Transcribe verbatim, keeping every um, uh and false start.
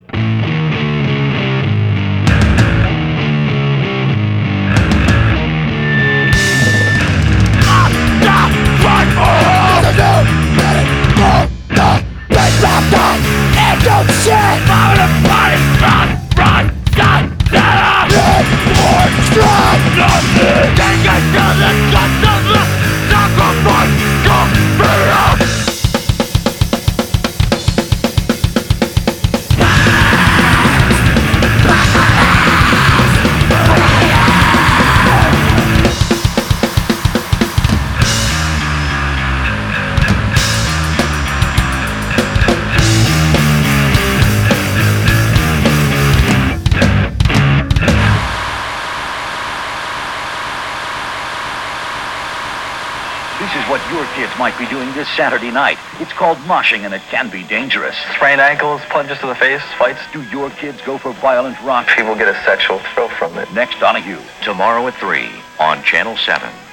This is what your kids might be doing this Saturday night. It's called moshing, and it can be dangerous. Sprained ankles, punches to the face, fights. Do your kids go for violent rock? People get a sexual thrill from it. Next on You, tomorrow at three on Channel seven.